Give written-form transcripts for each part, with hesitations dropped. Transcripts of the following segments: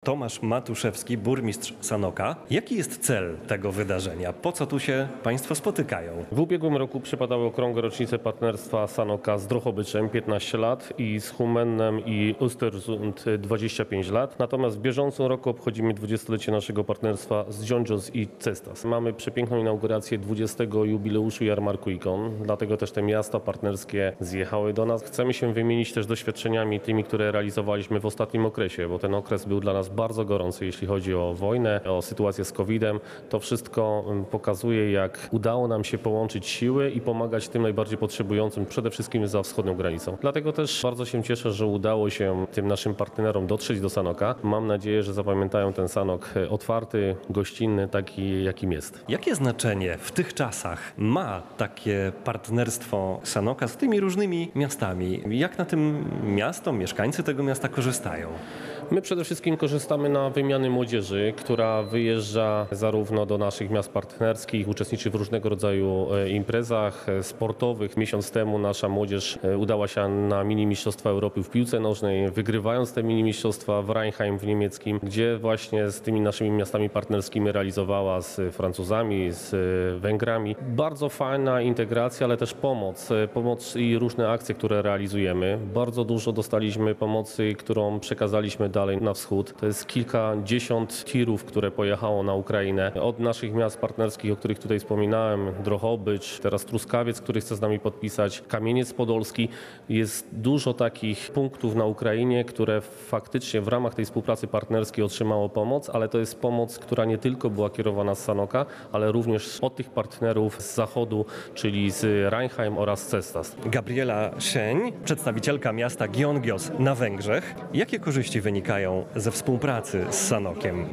Tomasz Matuszewski, burmistrz Sanoka. Jaki jest cel tego wydarzenia? Po co tu się Państwo spotykają? W ubiegłym roku przypadały okrągłe rocznice partnerstwa Sanoka z Drohobyczem 15 lat i z Humennem i Östersund 25 lat. Natomiast w bieżącym roku obchodzimy 20-lecie naszego partnerstwa z Dziondzios i Cestas. Mamy przepiękną inaugurację 20. jubileuszu Jarmarku Ikon, dlatego też te miasta partnerskie zjechały do nas. Chcemy się wymienić też doświadczeniami tymi, które realizowaliśmy w ostatnim okresie, bo ten okres był dla nas bardzo gorący, jeśli chodzi o wojnę, o sytuację z COVID-em. To wszystko pokazuje, jak udało nam się połączyć siły i pomagać tym najbardziej potrzebującym, przede wszystkim za wschodnią granicą. Dlatego też bardzo się cieszę, że udało się tym naszym partnerom dotrzeć do Sanoka. Mam nadzieję, że zapamiętają ten Sanok otwarty, gościnny, taki jakim jest. Jakie znaczenie w tych czasach ma takie partnerstwo Sanoka z tymi różnymi miastami? Jak na tym miasto, mieszkańcy tego miasta korzystają? My przede wszystkim korzystamy na wymiany młodzieży, która wyjeżdża zarówno do naszych miast partnerskich, uczestniczy w różnego rodzaju imprezach sportowych. Miesiąc temu nasza młodzież udała się na mini mistrzostwa Europy w piłce nożnej, wygrywając te mini mistrzostwa w Rheinheim w niemieckim, gdzie właśnie z tymi naszymi miastami partnerskimi realizowała z Francuzami, z Węgrami. Bardzo fajna integracja, ale też pomoc i różne akcje, które realizujemy. Bardzo dużo dostaliśmy pomocy, którą przekazaliśmy dalej na wschód. To jest kilkadziesiąt tirów, które pojechało na Ukrainę. Od naszych miast partnerskich, o których tutaj wspominałem, Drohobycz, teraz Truskawiec, który chce z nami podpisać, Kamieniec Podolski. Jest dużo takich punktów na Ukrainie, które faktycznie w ramach tej współpracy partnerskiej otrzymało pomoc, ale to jest pomoc, która nie tylko była kierowana z Sanoka, ale również od tych partnerów z zachodu, czyli z Rheinheim oraz Cestas. Gabriela Szeń, przedstawicielka miasta Gion-Gios na Węgrzech. Jakie korzyści wynikają ze współpracy z Sanokiem?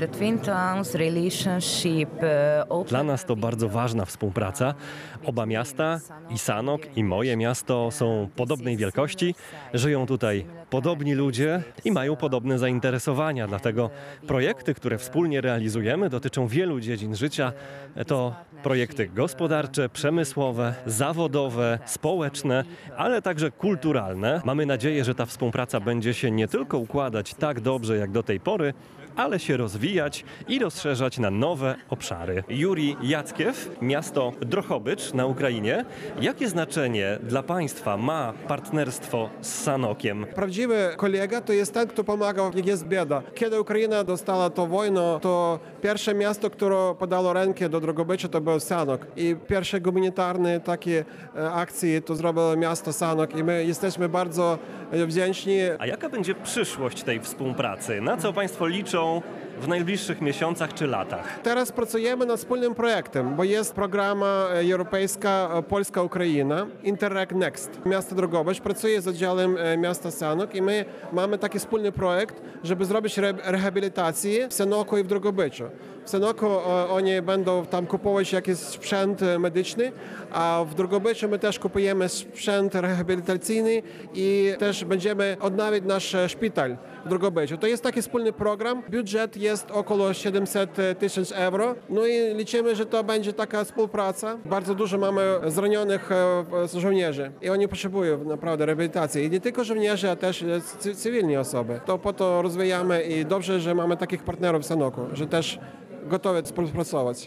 Dla nas to bardzo ważna współpraca. Oba miasta, i Sanok, i moje miasto, są podobnej wielkości. Żyją tutaj podobni ludzie i mają podobne zainteresowania. Dlatego projekty, które wspólnie realizujemy, dotyczą wielu dziedzin życia. To projekty gospodarcze, przemysłowe, zawodowe, społeczne, ale także kulturalne. Mamy nadzieję, że ta współpraca będzie się nie tylko układać tak dobrze jak do tej pory, ale się rozwijać i rozszerzać na nowe obszary. Juri Jackiewicz, miasto Drohobycz na Ukrainie. Jakie znaczenie dla Państwa ma partnerstwo z Sanokiem? Prawdziwy kolega to jest ten, kto pomagał, jak jest bieda. Kiedy Ukraina dostała tą wojnę, to pierwsze miasto, które podało rękę do Drogobycza, to był Sanok. I pierwsze humanitarne takie akcje to zrobiło miasto Sanok i my jesteśmy bardzo wdzięczni. A jaka będzie przyszłość tej współpracy? Na co Państwo liczą w najbliższych miesiącach czy latach? Teraz pracujemy nad wspólnym projektem, bo jest program europejska Polska-Ukraina, Interreg Next. Miasto Drogobycz pracuje z oddziałem miasta Sanok i my mamy taki wspólny projekt, żeby zrobić rehabilitację w Sanoku i w Drogobyczu. W Sanoku oni będą tam kupować jakiś sprzęt medyczny, a w Drogobyczu my też kupujemy sprzęt rehabilitacyjny i też będziemy odnawiać nasz szpital w Drogobyczu. To jest taki wspólny program. Budżet jest około 700 tysięcy euro. No i liczymy, że to będzie taka współpraca. Bardzo dużo mamy zranionych żołnierzy i oni potrzebują naprawdę rehabilitacji. I nie tylko żołnierze, a też cywilni osoby. To po to rozwijamy i dobrze, że mamy takich partnerów w Sanoku, że też gotowi współpracować.